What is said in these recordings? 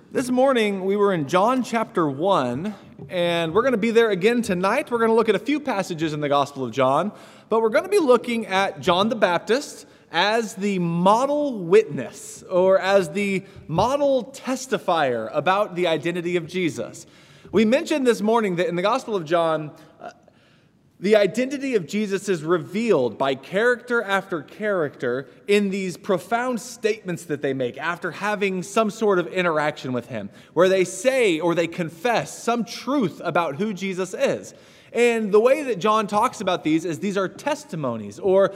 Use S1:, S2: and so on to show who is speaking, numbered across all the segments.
S1: This morning, we were in John chapter 1, and we're going to be there again tonight. We're going to look at a few passages in the Gospel of John, but we're going to be looking at John the Baptist as the model witness, or as the model testifier about the identity of Jesus. We mentioned this morning that in the Gospel of John, the identity of Jesus is revealed by character after character in these profound statements that they make after having some sort of interaction with him, where they say or they confess some truth about who Jesus is. And the way that John talks about these are testimonies, or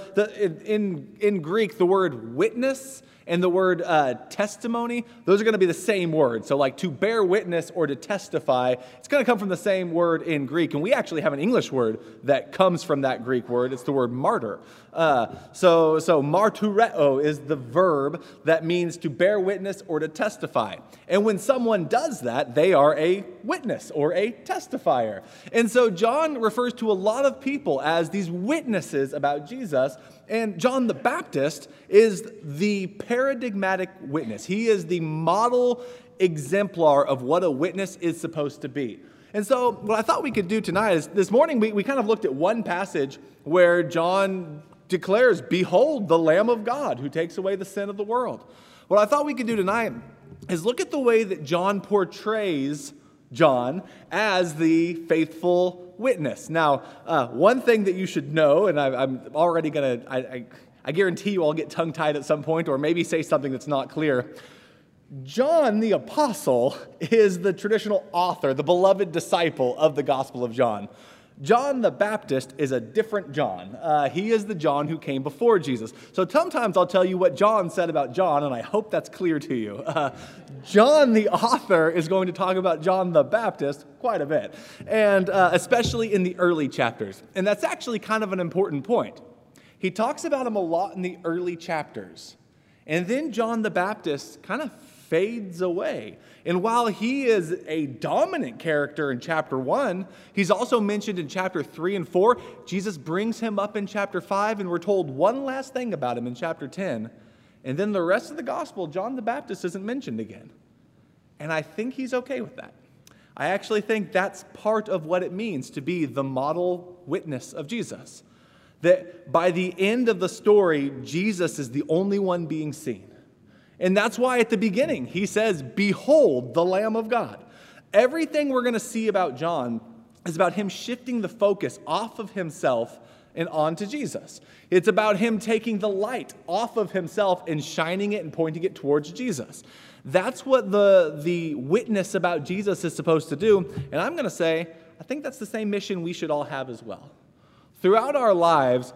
S1: in Greek, the word witness and the word testimony, those are going to be the same word. So like to bear witness or to testify, it's going to come from the same word in Greek. And we actually have an English word that comes from that Greek word. It's the word martyr. So martureo is the verb that means to bear witness or to testify. And when someone does that, they are a witness or a testifier. And so John refers to a lot of people as these witnesses about Jesus. And John the Baptist is the paradigmatic witness. He is the model exemplar of what a witness is supposed to be. And so what I thought we could do tonight is, this morning we kind of looked at one passage where John declares, "Behold, the Lamb of God who takes away the sin of the world." What I thought we could do tonight is look at the way that John portrays John as the faithful witness. Now, one thing that you should know, and I'm already going to, I guarantee you I'll get tongue-tied at some point or maybe say something that's not clear. John the Apostle is the traditional author, the beloved disciple of the Gospel of John. John the Baptist is a different John. He is the John who came before Jesus. So sometimes I'll tell you what John said about John, and I hope that's clear to you. John the author is going to talk about John the Baptist quite a bit, and especially in the early chapters. And that's actually kind of an important point. He talks about him a lot in the early chapters. And then John the Baptist kind of fades away. And while he is a dominant character in chapter 1, he's also mentioned in chapter 3 and 4. Jesus brings him up in chapter 5, and we're told one last thing about him in chapter 10. And then the rest of the gospel, John the Baptist isn't mentioned again. And I think he's okay with that. I actually think that's part of what it means to be the model witness of Jesus. That by the end of the story, Jesus is the only one being seen. And that's why at the beginning, he says, "Behold, the Lamb of God." Everything we're going to see about John is about him shifting the focus off of himself and onto Jesus. It's about him taking the light off of himself and shining it and pointing it towards Jesus. That's what the witness about Jesus is supposed to do. And I'm going to say, I think that's the same mission we should all have as well. Throughout our lives,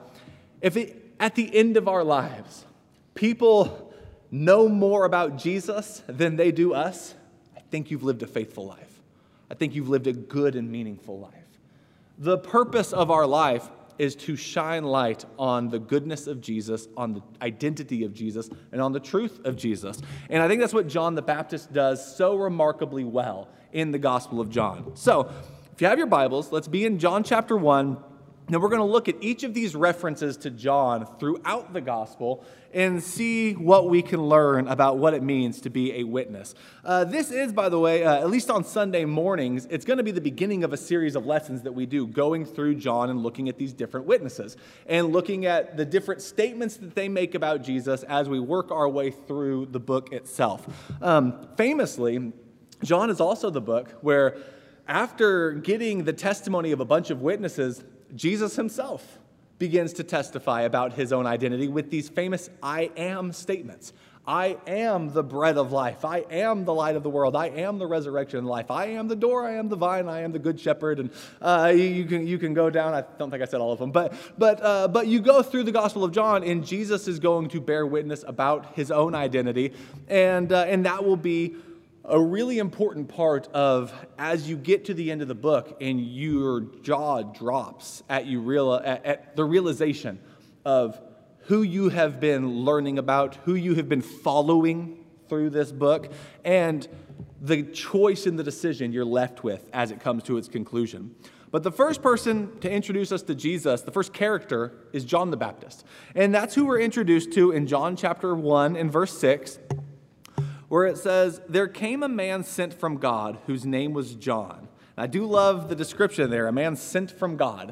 S1: at the end of our lives, people know more about Jesus than they do us, I think you've lived a faithful life. I think you've lived a good and meaningful life. The purpose of our life is to shine light on the goodness of Jesus, on the identity of Jesus, and on the truth of Jesus. And I think that's what John the Baptist does so remarkably well in the Gospel of John. So, if you have your Bibles, let's be in John chapter 1. Now we're going to look at each of these references to John throughout the gospel and see what we can learn about what it means to be a witness. This is, by the way, at least on Sunday mornings, it's going to be the beginning of a series of lessons that we do, going through John and looking at these different witnesses and looking at the different statements that they make about Jesus as we work our way through the book itself. Famously, John is also the book where, after getting the testimony of a bunch of witnesses, Jesus himself begins to testify about his own identity with these famous "I am" statements. I am the bread of life. I am the light of the world. I am the resurrection and life. I am the door. I am the vine. I am the good shepherd. And you can go down. I don't think I said all of them, but you go through the Gospel of John, and Jesus is going to bear witness about his own identity, and that will be a really important part of, as you get to the end of the book and your jaw drops at the realization of who you have been learning about, who you have been following through this book, and the choice and the decision you're left with as it comes to its conclusion. But the first person to introduce us to Jesus, the first character, is John the Baptist. And that's who we're introduced to in John chapter 1 and verse 6. where it says, "There came a man sent from God whose name was John." And I do love the description there, a man sent from God.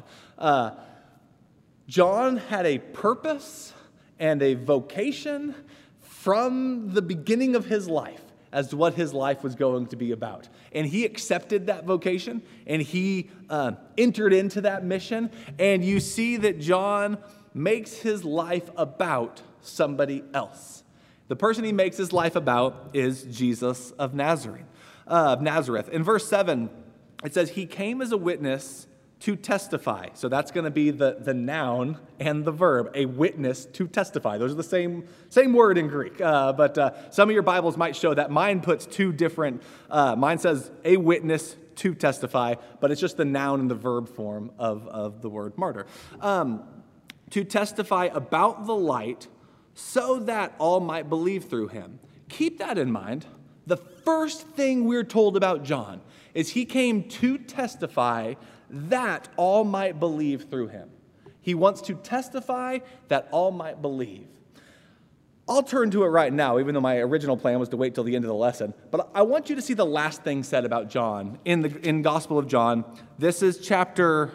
S1: John had a purpose and a vocation from the beginning of his life as to what his life was going to be about. And he accepted that vocation, and he entered into that mission. And you see that John makes his life about somebody else. The person he makes his life about is Jesus of Nazareth. In verse 7, it says, "He came as a witness to testify." So that's going to be the noun and the verb, a witness to testify. Those are the same word in Greek. But some of your Bibles might show that. Mine puts two different, mine says a witness to testify, but it's just the noun and the verb form of the word martyr. To testify about the light so that all might believe through him. Keep that in mind. The first thing we're told about John is he came to testify that all might believe through him. He wants to testify that all might believe. I'll turn to it right now, even though my original plan was to wait till the end of the lesson. But I want you to see the last thing said about John in Gospel of John. This is chapter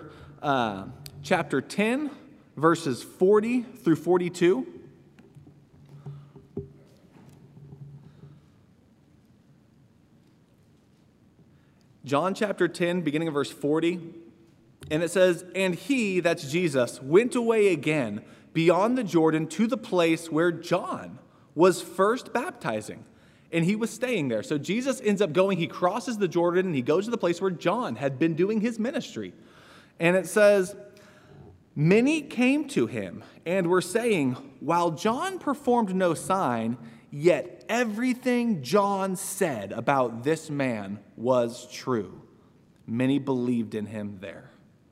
S1: 10, verses 40 through 42. John chapter 10, beginning of verse 40, and it says, "And he," that's Jesus, "went away again beyond the Jordan to the place where John was first baptizing, and he was staying there." So Jesus ends up going, he crosses the Jordan, and he goes to the place where John had been doing his ministry. And it says, "Many came to him and were saying, 'While John performed no sign, yet everything John said about this man was true.' Many believed in him there."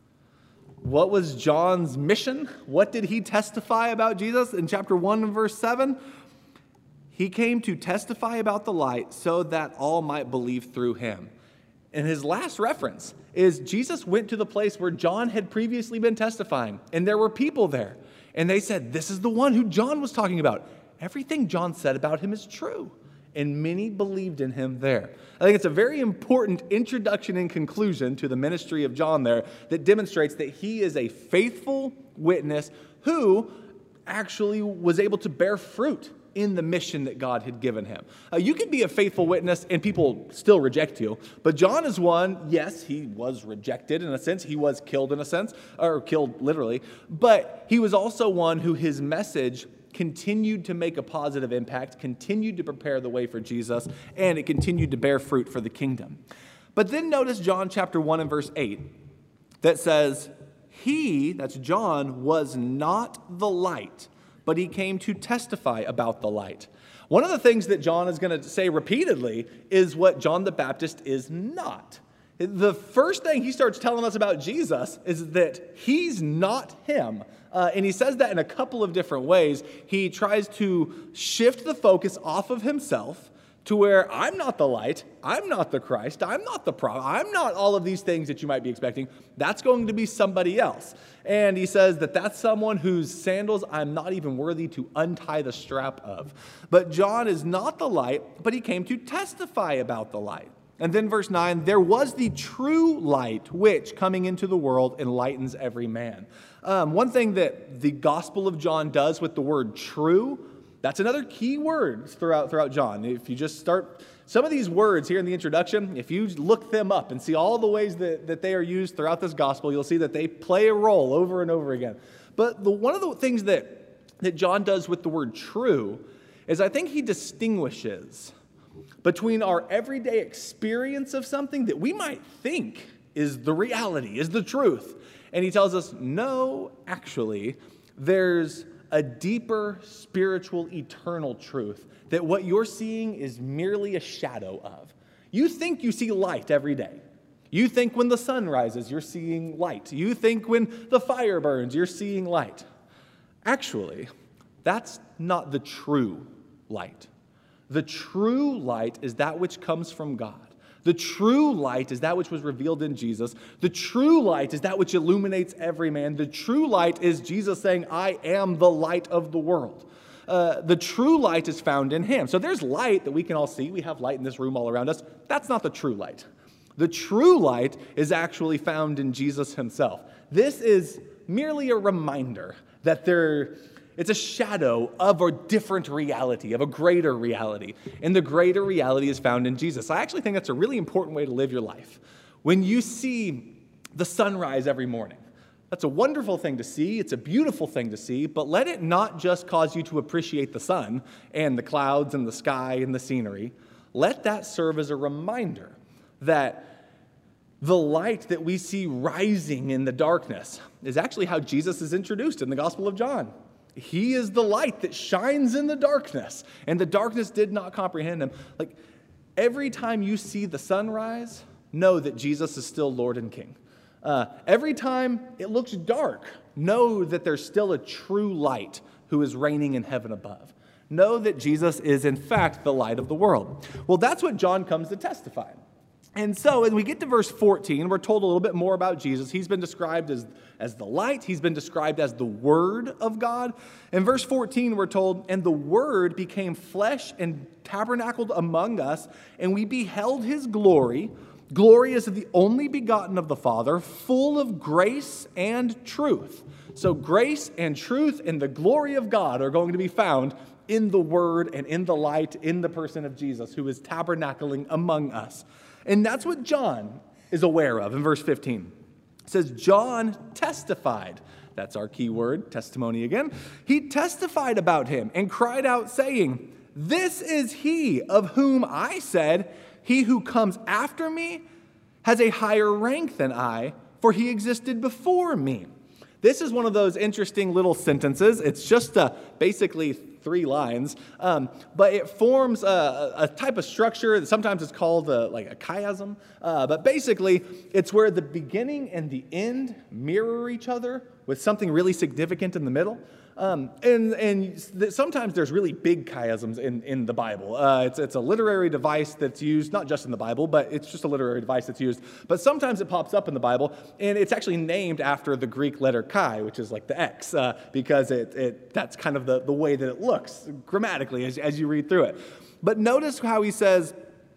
S1: What was John's mission? What did he testify about Jesus in chapter 1 and verse 7? He came to testify about the light so that all might believe through him. And his last reference is Jesus went to the place where John had previously been testifying, and there were people there. And they said, "This is the one who John was talking about. Everything John said about him is true." And many believed in him there. I think it's a very important introduction and conclusion to the ministry of John there that demonstrates that he is a faithful witness who actually was able to bear fruit in the mission that God had given him. You can be a faithful witness and people still reject you, but John is one. Yes, he was rejected in a sense. He was killed in a sense, or killed literally, but he was also one who his message continued to make a positive impact, continued to prepare the way for Jesus, and it continued to bear fruit for the kingdom. But then notice John chapter 1 and verse 8 that says, "He," that's John, "was not the light, but he came to testify about the light." One of the things that John is going to say repeatedly is what John the Baptist is not. The first thing he starts telling us about Jesus is that he's not him. And he says that in a couple of different ways. He tries to shift the focus off of himself to where I'm not the light, I'm not the Christ, I'm not the prophet, I'm not all of these things that you might be expecting. That's going to be somebody else. And he says that that's someone whose sandals I'm not even worthy to untie the strap of. But John is not the light, but he came to testify about the light. And then verse 9, "There was the true light, which, coming into the world, enlightens every man." One thing that the Gospel of John does with the word true, that's another key word throughout John. If you just start, some of these words here in the introduction, if you look them up and see all the ways that they are used throughout this Gospel, you'll see that they play a role over and over again. But one of the things that John does with the word true is I think he distinguishes between our everyday experience of something that we might think is the reality, is the truth. And he tells us, no, actually, there's a deeper spiritual, eternal truth that what you're seeing is merely a shadow of. You think you see light every day. You think when the sun rises, you're seeing light. You think when the fire burns, you're seeing light. Actually, that's not the true light. The true light is that which comes from God. The true light is that which was revealed in Jesus. The true light is that which illuminates every man. The true light is Jesus saying, "I am the light of the world." the true light is found in him. So there's light that we can all see. We have light in this room all around us. That's not the true light. The true light is actually found in Jesus himself. This is merely a reminder that it's a shadow of a different reality, of a greater reality. And the greater reality is found in Jesus. I actually think that's a really important way to live your life. When you see the sunrise every morning, that's a wonderful thing to see. It's a beautiful thing to see, but let it not just cause you to appreciate the sun and the clouds and the sky and the scenery. Let that serve as a reminder that the light that we see rising in the darkness is actually how Jesus is introduced in the Gospel of John. He is the light that shines in the darkness, and the darkness did not comprehend him. Like, every time you see the sunrise, know that Jesus is still Lord and King. Every time it looks dark, know that there's still a true light who is reigning in heaven above. Know that Jesus is, in fact, the light of the world. Well, that's what John comes to testify. And so, when we get to verse 14, we're told a little bit more about Jesus. He's been described as the light. He's been described as the Word of God. In verse 14, we're told, "And the Word became flesh and tabernacled among us, and we beheld his glory. Glory as of the only begotten of the Father, full of grace and truth." So grace and truth and the glory of God are going to be found in the Word and in the light, in the person of Jesus, who is tabernacling among us. And that's what John is aware of in verse 15. It says, John testified. That's our key word, testimony again. He testified about him and cried out, saying, "This is he of whom I said, he who comes after me has a higher rank than I, for he existed before me." This is one of those interesting little sentences. It's just basically 3 lines, but it forms a type of structure. Sometimes it's called like a chiasm, but basically it's where the beginning and the end mirror each other with something really significant in the middle. Sometimes there's really big chiasms in the Bible. It's a literary device that's used, not just in the Bible, but it's just a literary device that's used. But sometimes it pops up in the Bible, and it's actually named after the Greek letter chi, which is like the X, because that's kind of the way that it looks grammatically as you read through it. But notice how he says,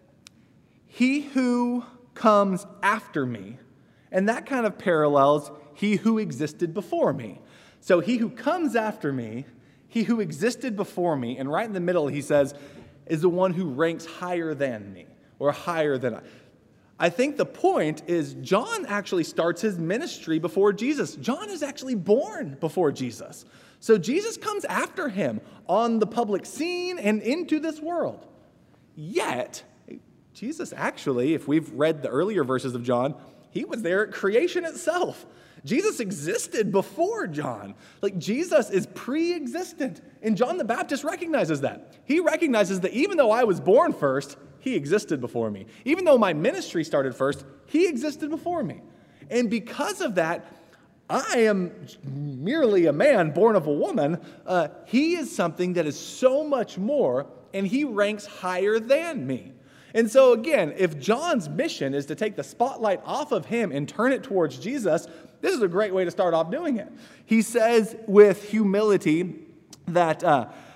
S1: "He who comes after me," and that kind of parallels he who existed before me. So he who comes after me, he who existed before me, and right in the middle he says, is the one who ranks higher than me, or higher than I. I think the point is John actually starts his ministry before Jesus. John is actually born before Jesus. So Jesus comes after him on the public scene and into this world. Yet, Jesus actually, if we've read the earlier verses of John, he was there at creation itself. Jesus existed before John. Like, Jesus is pre-existent. And John the Baptist recognizes that. He recognizes that even though I was born first, he existed before me. Even though my ministry started first, he existed before me. And because of that, I am merely a man born of a woman. He is something that is so much more, and he ranks higher than me. And so again, if John's mission is to take the spotlight off of him and turn it towards Jesus, this is a great way to start off doing it. He says with humility that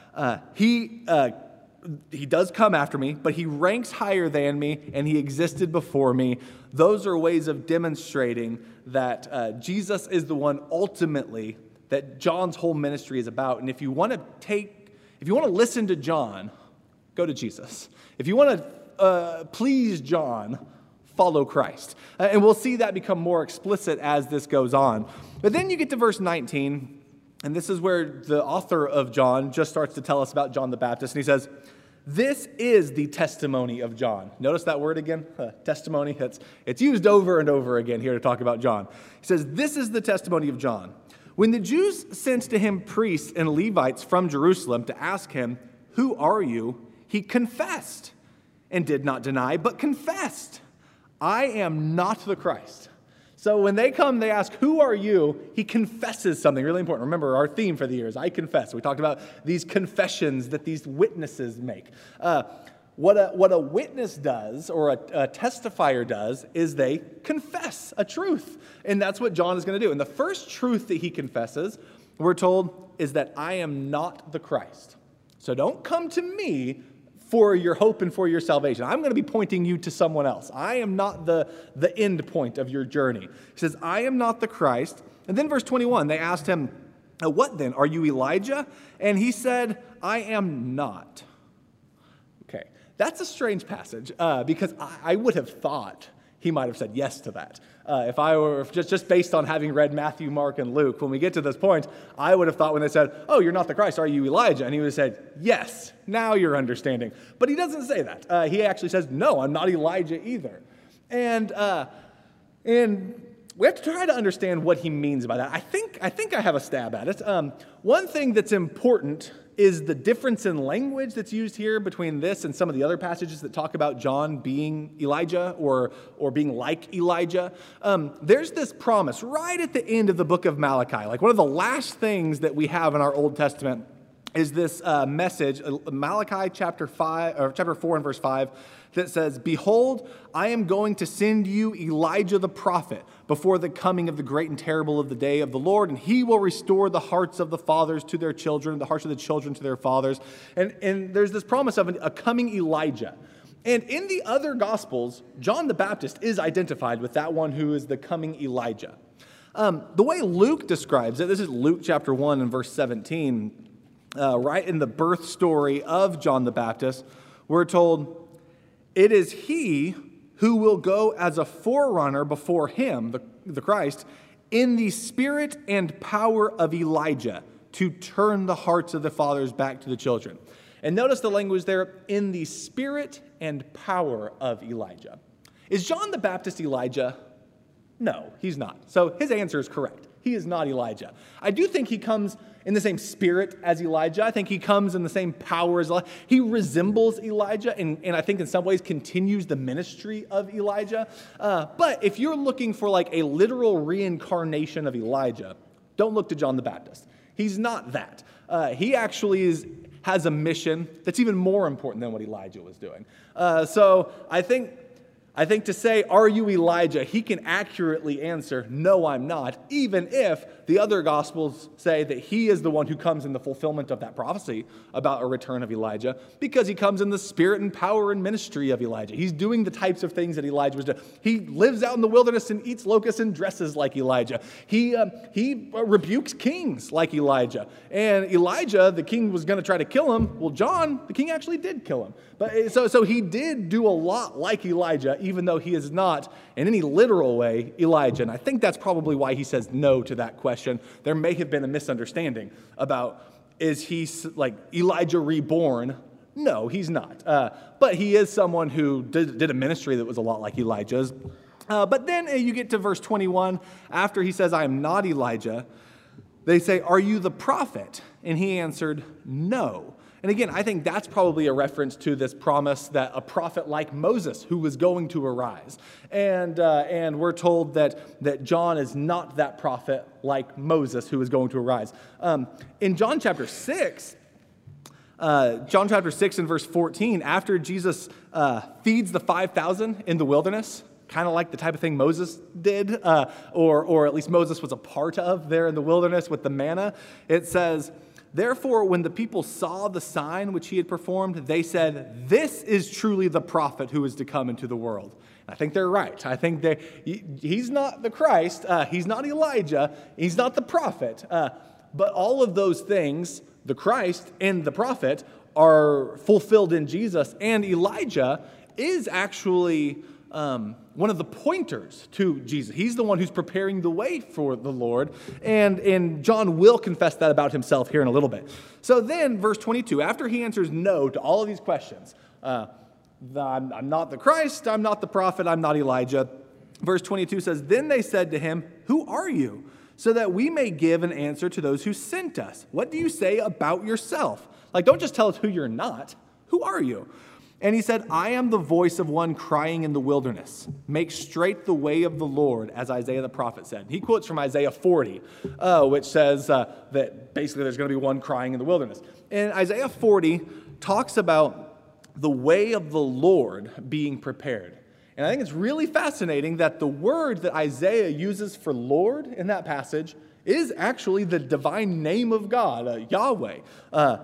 S1: he does come after me, but he ranks higher than me, and he existed before me. Those are ways of demonstrating that Jesus is the one ultimately that John's whole ministry is about. And if you want to listen to John, go to Jesus. If you want to please John, follow Christ. And we'll see that become more explicit as this goes on. But then you get to verse 19, and this is where the author of John just starts to tell us about John the Baptist. And he says, "This is the testimony of John." Notice that word again, testimony. It's used over and over again here to talk about John. He says, "This is the testimony of John. When the Jews sent to him priests and Levites from Jerusalem to ask him, 'Who are you?' he confessed and did not deny, but confessed, 'I am not the Christ.'" So when they come, they ask, "Who are you?" He confesses something really important. Remember, our theme for the year is I confess. We talked about these confessions that these witnesses make. What a witness does, or a testifier does, is they confess a truth. And that's what John is going to do. And the first truth that he confesses, we're told, is that I am not the Christ. So don't come to me for your hope and for your salvation. I'm going to be pointing you to someone else. I am not the end point of your journey. He says, I am not the Christ. And then verse 21, they asked him, what then? Are you Elijah? And he said, I am not. Okay, that's a strange passage because I would have thought he might have said yes to that. If I were just based on having read Matthew, Mark, and Luke, when we get to this point, I would have thought when they said, oh, you're not the Christ, are you Elijah? And he would have said, yes, now you're understanding. But he doesn't say that. He actually says, no, I'm not Elijah either. And we have to try to understand what he means by that. I think I have a stab at it. One thing that's important is the difference in language that's used here between this and some of the other passages that talk about John being Elijah or being like Elijah. There's this promise right at the end of the book of Malachi. Like one of the last things that we have in our Old Testament is this message, Malachi chapter 4 and verse 5, that says, behold, I am going to send you Elijah the prophet before the coming of the great and terrible of the day of the Lord, and he will restore the hearts of the fathers to their children, the hearts of the children to their fathers. And there's this promise of a coming Elijah. And in the other Gospels, John the Baptist is identified with that one who is the coming Elijah. The way Luke describes it, this is Luke chapter 1 and verse 17, right in the birth story of John the Baptist, we're told, it is he who will go as a forerunner before him, the Christ, in the spirit and power of Elijah, to turn the hearts of the fathers back to the children. And notice the language there, in the spirit and power of Elijah. Is John the Baptist Elijah? No, he's not. So his answer is correct. He is not Elijah. I do think he comes in the same spirit as Elijah. I think he comes in the same power as Elijah. He resembles Elijah and I think in some ways continues the ministry of Elijah. But if you're looking for like a literal reincarnation of Elijah, don't look to John the Baptist. He's not that. He actually has a mission that's even more important than what Elijah was doing. So I think to say, are you Elijah? He can accurately answer, no, I'm not, even if the other Gospels say that he is the one who comes in the fulfillment of that prophecy about a return of Elijah, because he comes in the spirit and power and ministry of Elijah. He's doing the types of things that Elijah was doing. He lives out in the wilderness and eats locusts and dresses like Elijah. He rebukes kings like Elijah. And Elijah, the king was going to try to kill him. Well, John, the king actually did kill him. But so he did do a lot like Elijah, even though he is not, in any literal way, Elijah. And I think that's probably why he says no to that question. There may have been a misunderstanding about, is he like Elijah reborn? No, he's not. But he is someone who did a ministry that was a lot like Elijah's. But then you get to verse 21, after he says, I am not Elijah, they say, are you the prophet? And he answered, no. And again, I think that's probably a reference to this promise that a prophet like Moses who was going to arise. And we're told that John is not that prophet like Moses who is going to arise. In John chapter 6 in verse 14, after Jesus feeds the 5,000 in the wilderness, kind of like the type of thing Moses did, or at least Moses was a part of there in the wilderness with the manna, it says, therefore, when the people saw the sign which he had performed, they said, this is truly the prophet who is to come into the world. I think they're right. I think he's not the Christ. He's not Elijah. He's not the prophet. But all of those things, the Christ and the prophet, are fulfilled in Jesus. And Elijah is actually one of the pointers to Jesus. He's the one who's preparing the way for the Lord. And John will confess that about himself here in a little bit. So then, verse 22, after he answers no to all of these questions, I'm not the Christ, I'm not the prophet, I'm not Elijah. Verse 22 says, then they said to him, who are you? So that we may give an answer to those who sent us. What do you say about yourself? Like, don't just tell us who you're not. Who are you? And he said, I am the voice of one crying in the wilderness. Make straight the way of the Lord, as Isaiah the prophet said. He quotes from Isaiah 40, which says that basically there's going to be one crying in the wilderness. And Isaiah 40 talks about the way of the Lord being prepared. And I think it's really fascinating that the word that Isaiah uses for Lord in that passage is actually the divine name of God, Yahweh.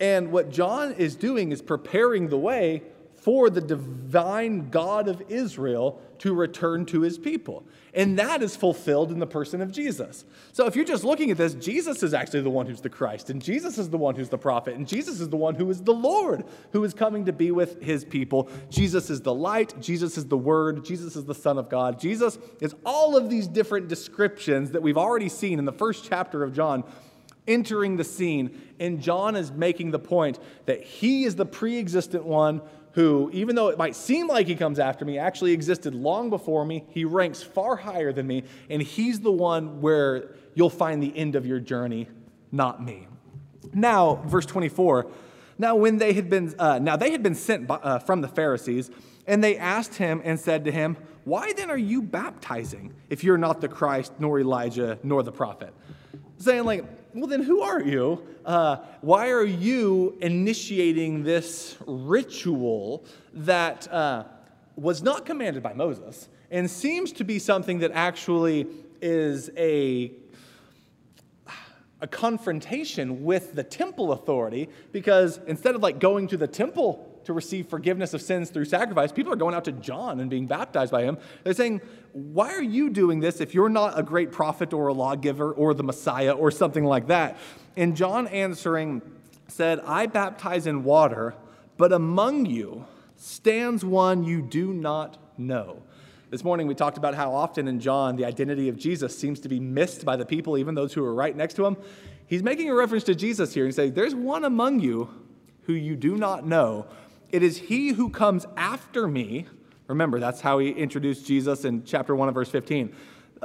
S1: And what John is doing is preparing the way for the divine God of Israel to return to his people. And that is fulfilled in the person of Jesus. So if you're just looking at this, Jesus is actually the one who's the Christ, and Jesus is the one who's the prophet, and Jesus is the one who is the Lord, who is coming to be with his people. Jesus is the light, Jesus is the Word, Jesus is the Son of God. Jesus is all of these different descriptions that we've already seen in the first chapter of John entering the scene, and John is making the point that he is the pre-existent one who, even though it might seem like he comes after me, actually existed long before me. He ranks far higher than me, and he's the one where you'll find the end of your journey, not me. Now, verse 24, they had been sent from the Pharisees, and they asked him and said to him, "Why then are you baptizing if you're not the Christ, nor Elijah, nor the prophet?" Saying like, well, then who are you? Why are you initiating this ritual that was not commanded by Moses and seems to be something that actually is a confrontation with the temple authority? Because instead of like going to the temple to receive forgiveness of sins through sacrifice, people are going out to John and being baptized by him. They're saying, why are you doing this if you're not a great prophet or a lawgiver or the Messiah or something like that? And John answering said, I baptize in water, but among you stands one you do not know. This morning we talked about how often in John the identity of Jesus seems to be missed by the people, even those who are right next to him. He's making a reference to Jesus here and saying, there's one among you who you do not know. It is he who comes after me. Remember, that's how he introduced Jesus in chapter 1 of verse 15.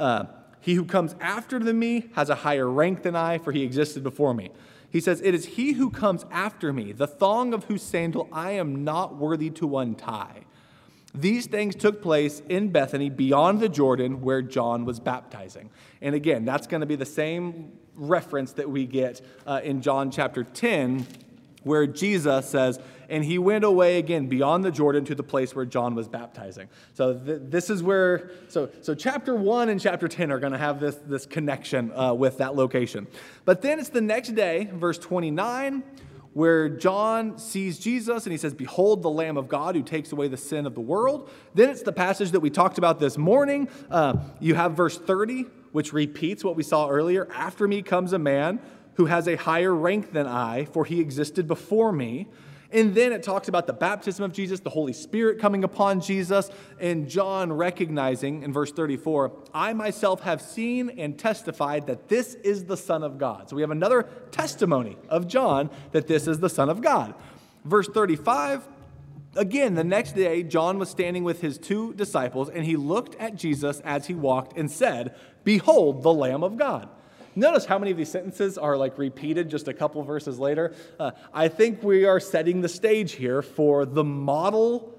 S1: He who comes after me has a higher rank than I, for he existed before me. He says, it is he who comes after me, the thong of whose sandal I am not worthy to untie. These things took place in Bethany beyond the Jordan where John was baptizing. And again, that's going to be the same reference that we get in John chapter 10, where Jesus says, and he went away again beyond the Jordan to the place where John was baptizing. So this is where, so chapter 1 and chapter 10 are going to have this connection with that location. But then it's the next day, verse 29, where John sees Jesus and he says, behold the Lamb of God who takes away the sin of the world. Then it's the passage that we talked about this morning. You have verse 30, which repeats what we saw earlier. After me comes a man who has a higher rank than I, for he existed before me. And then it talks about the baptism of Jesus, the Holy Spirit coming upon Jesus, and John recognizing in verse 34, I myself have seen and testified that this is the Son of God. So we have another testimony of John that this is the Son of God. Verse 35, again, the next day, John was standing with his 2 disciples, and he looked at Jesus as he walked and said, behold, the Lamb of God. Notice how many of these sentences are like repeated just a couple verses later. I think we are setting the stage here for the model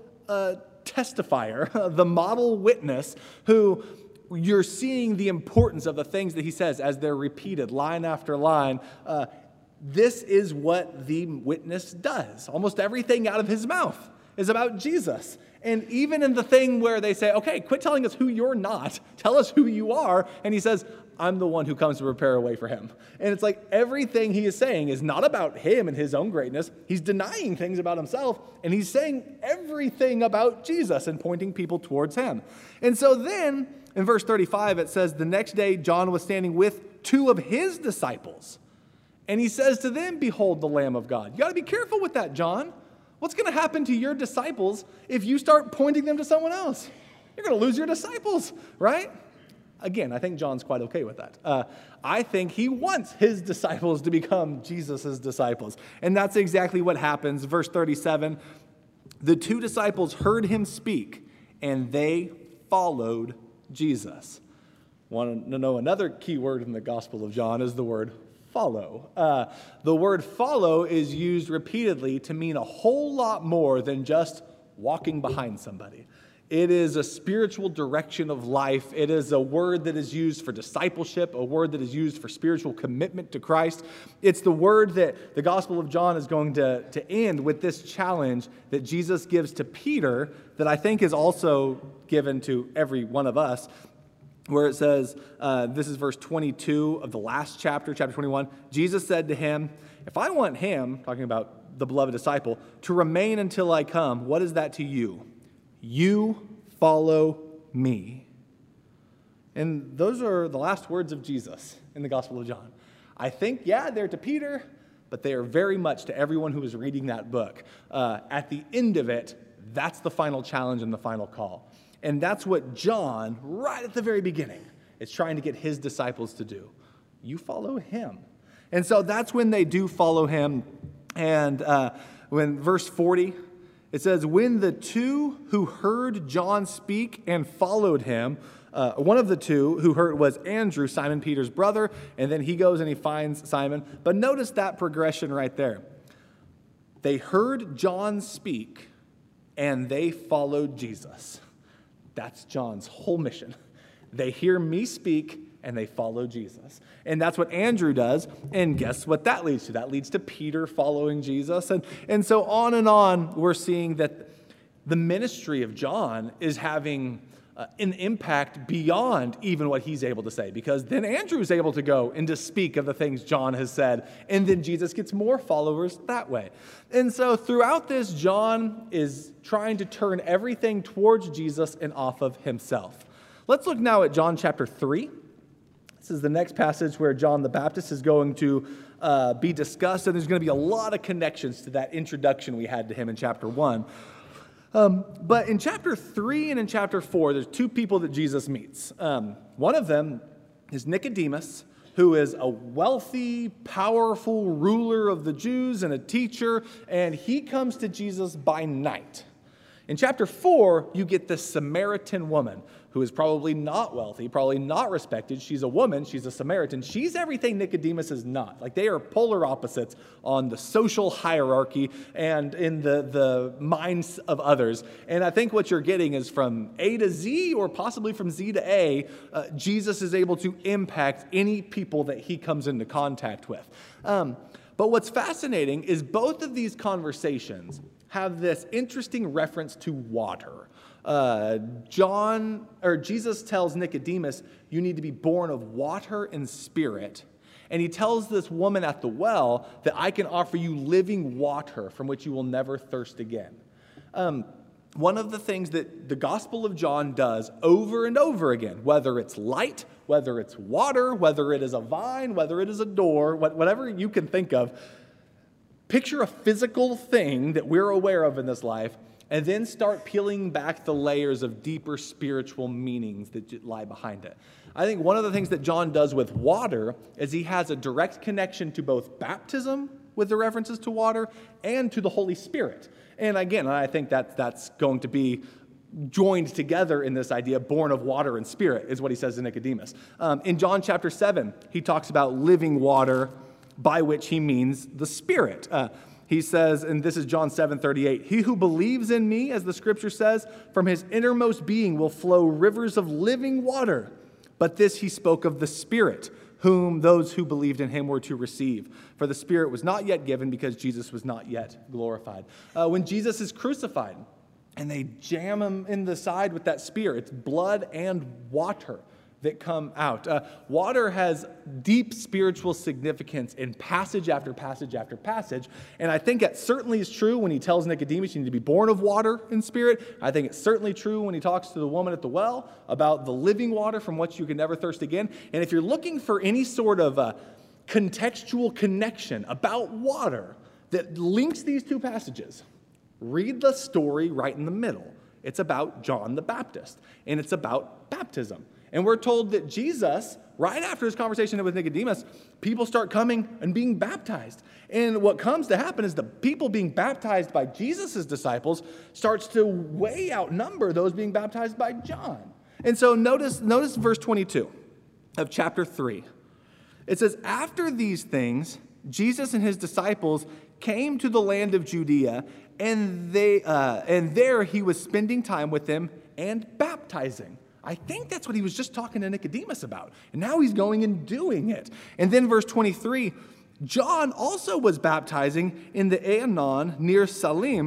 S1: testifier, the model witness, who you're seeing the importance of the things that he says as they're repeated line after line. This is what the witness does. Almost everything out of his mouth is about Jesus. And even in the thing where they say, okay, quit telling us who you're not, tell us who you are. And he says, I'm the one who comes to prepare a way for him. And it's like everything he is saying is not about him and his own greatness. He's denying things about himself, and he's saying everything about Jesus and pointing people towards him. And so then in verse 35, it says, the next day John was standing with 2 of his disciples. And he says to them, behold the Lamb of God. You got to be careful with that, John. What's going to happen to your disciples if you start pointing them to someone else? You're going to lose your disciples, right? Again, I think John's quite okay with that. I think he wants his disciples to become Jesus' disciples. And that's exactly what happens. Verse 37, the 2 disciples heard him speak, and they followed Jesus. Want to know another key word in the Gospel of John is the word follow. The word follow is used repeatedly to mean a whole lot more than just walking behind somebody. It is a spiritual direction of life. It is a word that is used for discipleship, a word that is used for spiritual commitment to Christ. It's the word that the Gospel of John is going to end with this challenge that Jesus gives to Peter that I think is also given to every one of us. where it says, this is verse 22 of the last chapter, chapter 21. Jesus said to him, if I want him, talking about the beloved disciple, to remain until I come, what is that to you? You follow me. And those are the last words of Jesus in the Gospel of John. I think, they're to Peter, but they are very much to everyone who is reading that book. At the end of it, that's the final challenge and the final call. And that's what John, right at the very beginning, is trying to get his disciples to do. You follow him. And so that's when they do follow him. And when verse 40, it says, when the two who heard John speak and followed him, one of the two who heard was Andrew, Simon Peter's brother, and then he goes and he finds Simon. But notice that progression right there. They heard John speak and they followed Jesus. That's John's whole mission. They hear me speak and they follow Jesus. And that's what Andrew does. And guess what that leads to? That leads to Peter following Jesus. And so on, we're seeing that the ministry of John is having an impact beyond even what he's able to say, because then Andrew's able to go and to speak of the things John has said, and then Jesus gets more followers that way. And so throughout this, John is trying to turn everything towards Jesus and off of himself. Let's look now at John chapter 3. This is the next passage where John the Baptist is going to be discussed, and there's going to be a lot of connections to that introduction we had to him in chapter 1. But in chapter 3 and in chapter 4, there's two people that Jesus meets. One of them is Nicodemus, who is a wealthy, powerful ruler of the Jews and a teacher, and he comes to Jesus by night. In chapter 4, you get this Samaritan woman who is probably not wealthy, probably not respected. She's a woman, she's a Samaritan. She's everything Nicodemus is not. Like, they are polar opposites on the social hierarchy and in the minds of others. And I think what you're getting is from A to Z, or possibly from Z to A, Jesus is able to impact any people that he comes into contact with. But what's fascinating is both of these conversations have this interesting reference to water. Jesus tells Nicodemus, you need to be born of water and spirit. And he tells this woman at the well that I can offer you living water from which you will never thirst again. One of the things that the Gospel of John does over and over again, whether it's light, whether it's water, whether it is a vine, whether it is a door, whatever you can think of, picture a physical thing that we're aware of in this life, and then start peeling back the layers of deeper spiritual meanings that lie behind it. I think one of the things that John does with water is he has a direct connection to both baptism, with the references to water, and to the Holy Spirit. And again, I think that's going to be joined together in this idea, born of water and spirit, is what he says to Nicodemus. In John chapter 7, he talks about living water, by which he means the Spirit. He says, and this is John 7:38, he who believes in me, as the scripture says, from his innermost being will flow rivers of living water. But this he spoke of the Spirit, whom those who believed in him were to receive. For the Spirit was not yet given because Jesus was not yet glorified. When Jesus is crucified and they jam him in the side with that spear, it's blood and water that come out. Water has deep spiritual significance in passage after passage after passage. And I think that certainly is true when he tells Nicodemus you need to be born of water and spirit. I think it's certainly true when he talks to the woman at the well about the living water from which you can never thirst again. And if you're looking for any sort of contextual connection about water that links these two passages, read the story right in the middle. It's about John the Baptist, and it's about baptism. And we're told that Jesus, right after his conversation with Nicodemus, people start coming and being baptized. And what comes to happen is the people being baptized by Jesus' disciples starts to way outnumber those being baptized by John. And so notice verse 22 of chapter 3. It says, after these things, Jesus and his disciples came to the land of Judea, and there he was spending time with them and baptizing. I think that's what he was just talking to Nicodemus about. And now he's going and doing it. And then verse 23, John also was baptizing in the Aenon near Salim,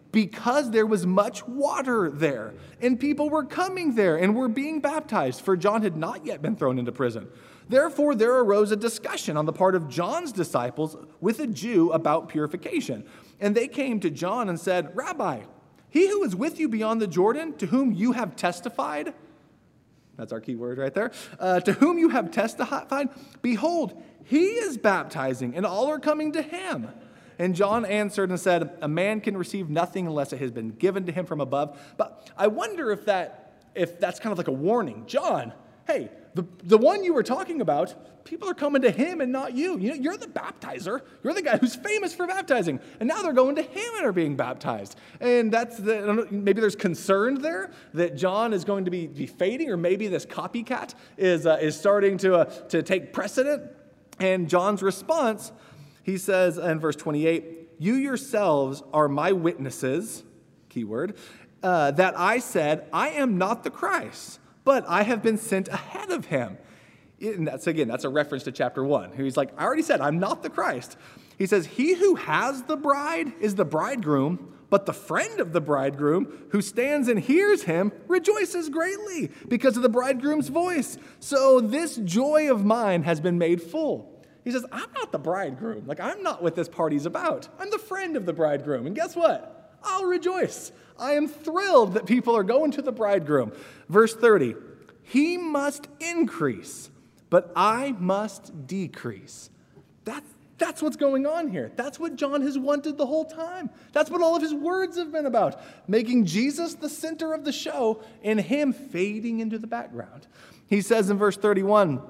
S1: because there was much water there, and people were coming there and were being baptized, for John had not yet been thrown into prison. Therefore, there arose a discussion on the part of John's disciples with a Jew about purification. And they came to John and said, "Rabbi, he who is with you beyond the Jordan, to whom you have testified," that's our key word right there, "to whom you have testified, behold, he is baptizing, and all are coming to him." And John answered and said, "A man can receive nothing unless it has been given to him from above." But I wonder if that's kind of like a warning. John, hey, the one you were talking about, people are coming to him and not you. You're the baptizer. You're the guy who's famous for baptizing. And now they're going to him and are being baptized. And maybe there's concern there that John is going to be fading, or maybe this copycat is starting to take precedent. And John's response, he says in verse 28, "You yourselves are my witnesses," keyword, "that I said, I am not the Christ, but I have been sent ahead of him." And that's a reference to chapter 1. He's like, I already said, I'm not the Christ. He says, "He who has the bride is the bridegroom, but the friend of the bridegroom who stands and hears him rejoices greatly because of the bridegroom's voice. So this joy of mine has been made full." He says, I'm not the bridegroom. Like, I'm not what this party's about. I'm the friend of the bridegroom. And guess what? I'll rejoice. I am thrilled that people are going to the bridegroom. Verse 30, "He must increase, but I must decrease." That's what's going on here. That's what John has wanted the whole time. That's what all of his words have been about, making Jesus the center of the show and him fading into the background. He says in verse 31,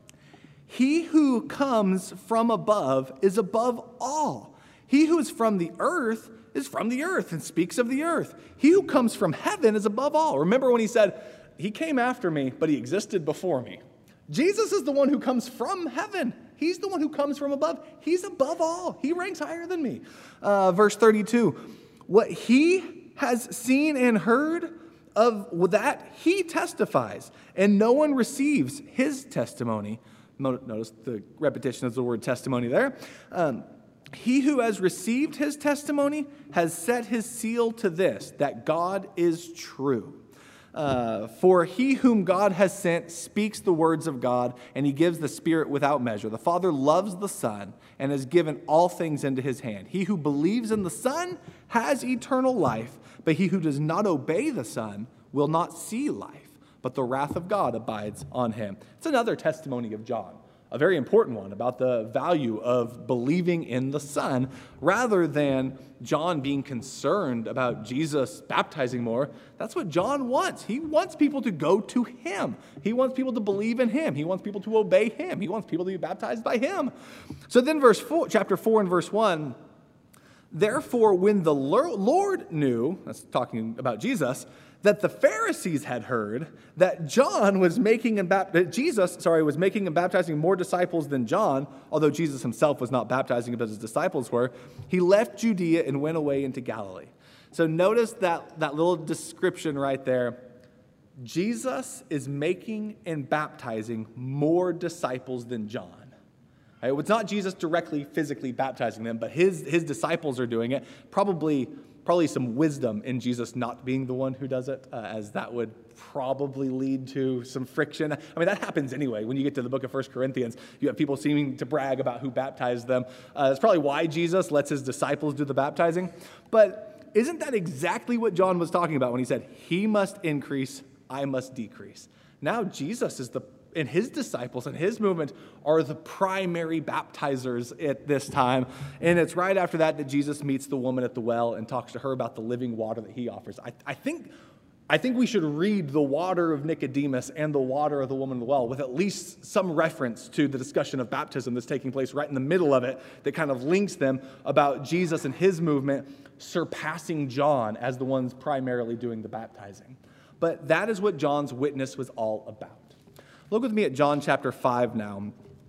S1: "He who comes from above is above all. He who is from the earth is from the earth and speaks of the earth. He who comes from heaven is above all." Remember when he said, he came after me, but he existed before me. Jesus is the one who comes from heaven. He's the one who comes from above. He's above all. He ranks higher than me. Verse 32, "What he has seen and heard, of that he testifies, and no one receives his testimony." Notice the repetition of the word testimony there. "He who has received his testimony has set his seal to this, that God is true. For he whom God has sent speaks the words of God, and he gives the Spirit without measure. The Father loves the Son and has given all things into his hand. He who believes in the Son has eternal life, but he who does not obey the Son will not see life, but the wrath of God abides on him." It's another testimony of John, a very important one about the value of believing in the Son, rather than John being concerned about Jesus baptizing more. That's what John wants. He wants people to go to him. He wants people to believe in him. He wants people to obey him. He wants people to be baptized by him. So then chapter 4 and verse 1, "Therefore when the Lord knew," that's talking about Jesus, "that the Pharisees had heard that Jesus was making and baptizing more disciples than John, although Jesus himself was not baptizing but his disciples were, he left Judea and went away into Galilee." So notice that little description right there. Jesus is making and baptizing more disciples than John. It's not Jesus directly, physically baptizing them, but his disciples are doing it. Probably some wisdom in Jesus not being the one who does it, as that would probably lead to some friction. I mean, that happens anyway. When you get to the book of 1 Corinthians, you have people seeming to brag about who baptized them. That's probably why Jesus lets his disciples do the baptizing. But isn't that exactly what John was talking about when he said, "He must increase, I must decrease"? Now Jesus and his disciples and his movement are the primary baptizers at this time. And it's right after that Jesus meets the woman at the well and talks to her about the living water that he offers. I think we should read the water of Nicodemus and the water of the woman at the well with at least some reference to the discussion of baptism that's taking place right in the middle of it, that kind of links them about Jesus and his movement surpassing John as the ones primarily doing the baptizing. But that is what John's witness was all about. Look with me at John chapter 5 now.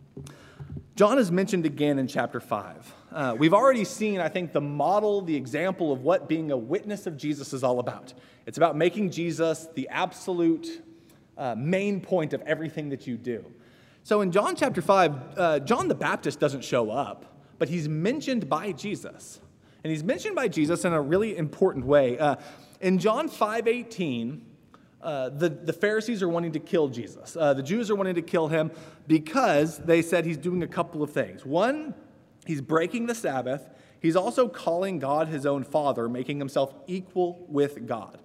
S1: John is mentioned again in chapter 5. We've already seen, I think, the model, the example of what being a witness of Jesus is all about. It's about making Jesus the absolute main point of everything that you do. So in John chapter 5, John the Baptist doesn't show up, but he's mentioned by Jesus. And he's mentioned by Jesus in a really important way. In John 5:18, the Pharisees are wanting to kill Jesus. The Jews are wanting to kill him because they said he's doing a couple of things. One, he's breaking the Sabbath. He's also calling God his own Father, making himself equal with God.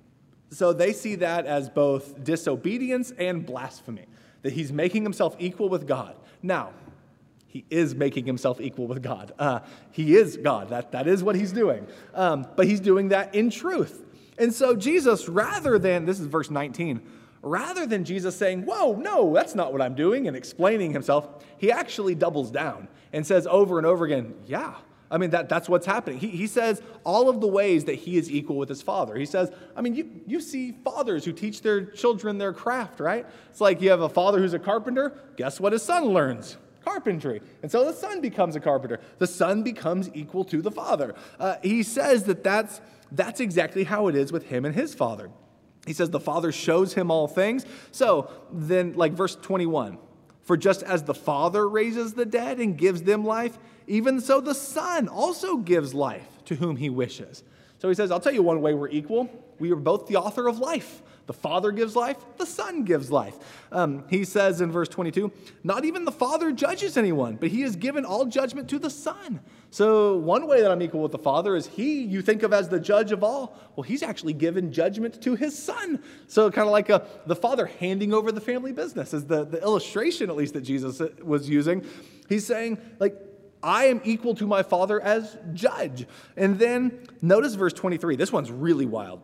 S1: So they see that as both disobedience and blasphemy, that he's making himself equal with God. Now, he is making himself equal with God. He is God. That is what he's doing. But he's doing that in truth. And so Jesus, rather than, this is verse 19, rather than Jesus saying, whoa, no, that's not what I'm doing, and explaining himself, he actually doubles down and says over and over again, yeah, I mean, that's what's happening. He says all of the ways that he is equal with his Father. He says, I mean, you see fathers who teach their children their craft, right? It's like you have a father who's a carpenter. Guess what his son learns? Carpentry. And so the son becomes a carpenter. The son becomes equal to the Father. He says that's exactly how it is with him and his Father. He says the Father shows him all things. So then, like verse 21, for just as the Father raises the dead and gives them life, even so the Son also gives life to whom he wishes. So he says, I'll tell you one way we're equal. We are both the author of life. The Father gives life, the Son gives life. He says in verse 22, not even the Father judges anyone, but he has given all judgment to the Son. So one way that I'm equal with the Father is you think of as the judge of all. Well, he's actually given judgment to his Son. So kind of like the Father handing over the family business is the illustration, at least, that Jesus was using. He's saying, like, I am equal to my Father as judge. And then notice verse 23. This one's really wild.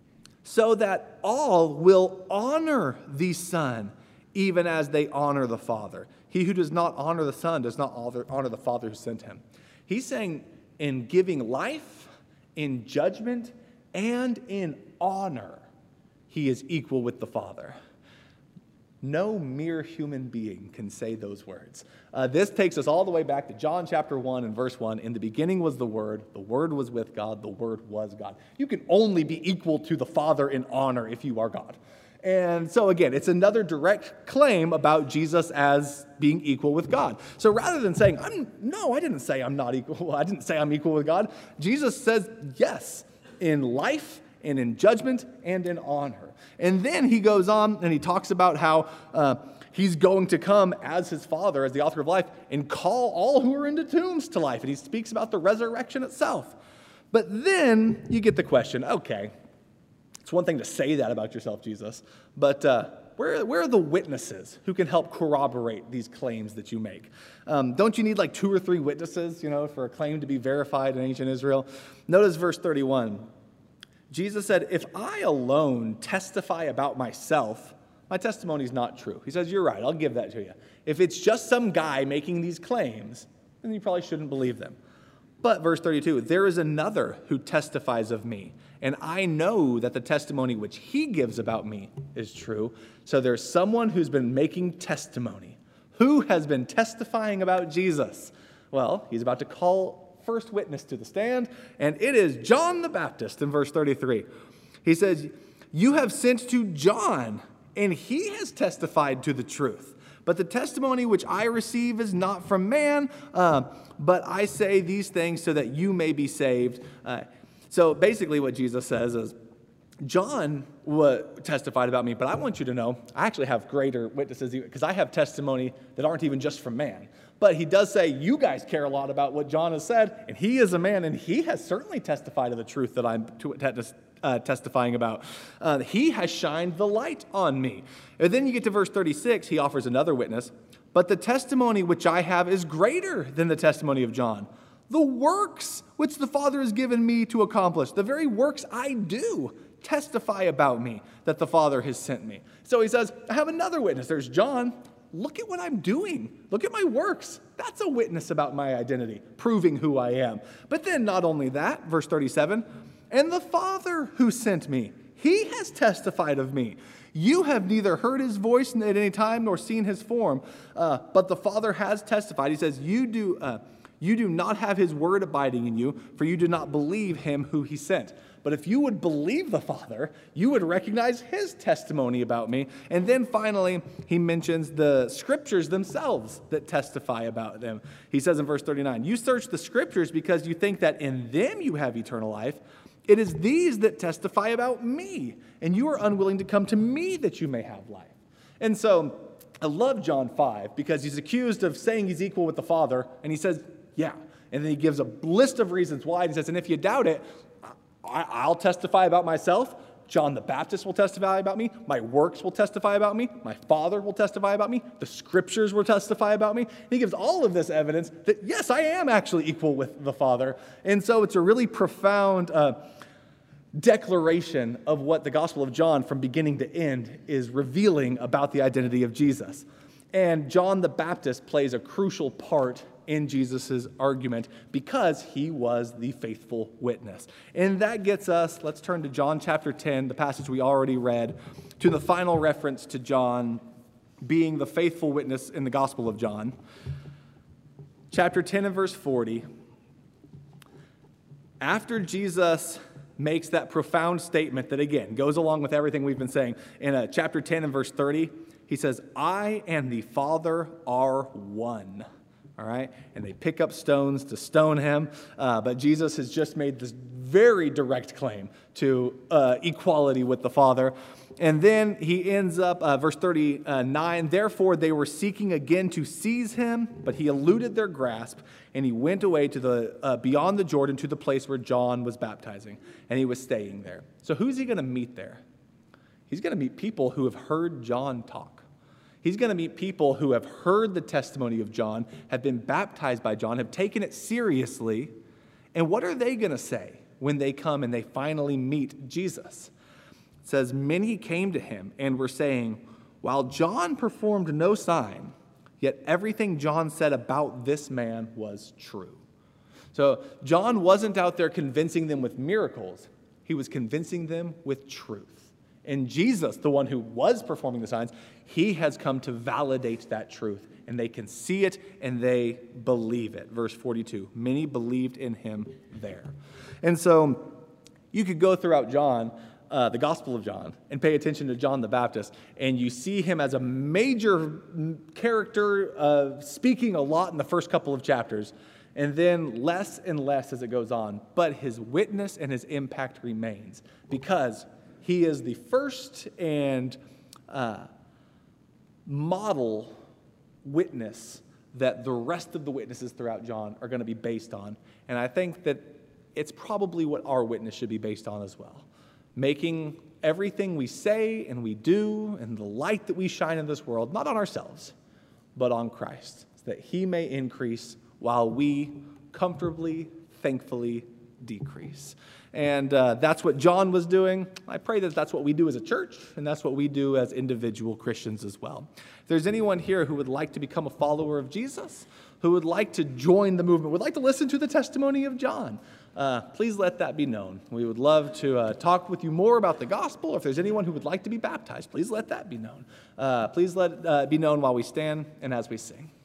S1: So that all will honor the Son, even as they honor the Father. He who does not honor the Son does not honor the Father who sent him. He's saying in giving life, in judgment, and in honor, he is equal with the Father. No mere human being can say those words. This takes us all the way back to John chapter 1 and verse 1. In the beginning was the Word was with God, the Word was God. You can only be equal to the Father in honor if you are God. And so again, it's another direct claim about Jesus as being equal with God. So rather than saying, I didn't say I'm not equal, I didn't say I'm equal with God, Jesus says yes, in life and in judgment and in honor. And then he goes on and he talks about how he's going to come as his Father, as the author of life, and call all who are in the tombs to life. And he speaks about the resurrection itself. But then you get the question, okay, it's one thing to say that about yourself, Jesus, but where are the witnesses who can help corroborate these claims that you make? Don't you need like 2 or 3 witnesses, for a claim to be verified in ancient Israel? Notice verse 31. Jesus said, if I alone testify about myself, my testimony is not true. He says, you're right, I'll give that to you. If it's just some guy making these claims, then you probably shouldn't believe them. But verse 32, there is another who testifies of me, and I know that the testimony which he gives about me is true. So there's someone who's been making testimony. Who has been testifying about Jesus? Well, he's about to call first witness to the stand, and it is John the Baptist in verse 33. He says, you have sent to John, and he has testified to the truth. But the testimony which I receive is not from man, but I say these things so that you may be saved. So basically what Jesus says is, John testified about me, but I want you to know I actually have greater witnesses because I have testimony that aren't even just from man. But he does say, you guys care a lot about what John has said, and he is a man, and he has certainly testified of the truth that I'm testifying about. He has shined the light on me. And then you get to verse 36, he offers another witness. But the testimony which I have is greater than the testimony of John. The works which the Father has given me to accomplish, the very works I do, testify about me that the Father has sent me. So he says, I have another witness. There's John. Look at what I'm doing. Look at my works. That's a witness about my identity, proving who I am. But then not only that, verse 37, and the Father who sent me, he has testified of me. You have neither heard his voice at any time nor seen his form, but the Father has testified. He says, you do not have his word abiding in you, for you do not believe him who he sent. But if you would believe the Father, you would recognize his testimony about me. And then finally, he mentions the scriptures themselves that testify about them. He says in verse 39, you search the scriptures because you think that in them you have eternal life. It is these that testify about me, and you are unwilling to come to me that you may have life. And so I love John 5 because he's accused of saying he's equal with the Father, and he says, yeah. And then he gives a list of reasons why. And he says, and if you doubt it, I'll testify about myself. John the Baptist will testify about me. My works will testify about me. My Father will testify about me. The scriptures will testify about me. And he gives all of this evidence that, yes, I am actually equal with the Father. And so it's a really profound declaration of what the Gospel of John from beginning to end is revealing about the identity of Jesus. And John the Baptist plays a crucial part in Jesus' argument because he was the faithful witness. And that gets us, let's turn to John chapter 10, the passage we already read, to the final reference to John being the faithful witness in the Gospel of John. Chapter 10 and verse 40. After Jesus makes that profound statement that, again, goes along with everything we've been saying, in chapter 10 and verse 30, he says, I and the Father are one. All right? And they pick up stones to stone him. But Jesus has just made this very direct claim to equality with the Father. And then he ends up, verse 39, therefore they were seeking again to seize him, but he eluded their grasp, and he went away to the beyond the Jordan to the place where John was baptizing, and he was staying there. So who's he going to meet there? He's going to meet people who have heard John talk. He's going to meet people who have heard the testimony of John, have been baptized by John, have taken it seriously. And what are they going to say when they come and they finally meet Jesus? It says, many came to him and were saying, while John performed no sign, yet everything John said about this man was true. So John wasn't out there convincing them with miracles. He was convincing them with truth. And Jesus, the one who was performing the signs, he has come to validate that truth. And they can see it and they believe it. Verse 42, many believed in him there. And so you could go throughout John, the Gospel of John, and pay attention to John the Baptist, and you see him as a major character, speaking a lot in the first couple of chapters, and then less and less as it goes on. But his witness and his impact remains because he is the first and model witness that the rest of the witnesses throughout John are going to be based on. And I think that it's probably what our witness should be based on as well. Making everything we say and we do and the light that we shine in this world, not on ourselves, but on Christ, so that he may increase while we comfortably, thankfully decrease. And that's what John was doing. I pray that that's what we do as a church, and that's what we do as individual Christians as well. If there's anyone here who would like to become a follower of Jesus, who would like to join the movement, would like to listen to the testimony of John, please let that be known. We would love to talk with you more about the gospel. If there's anyone who would like to be baptized, please let that be known. Please let it be known while we stand and as we sing.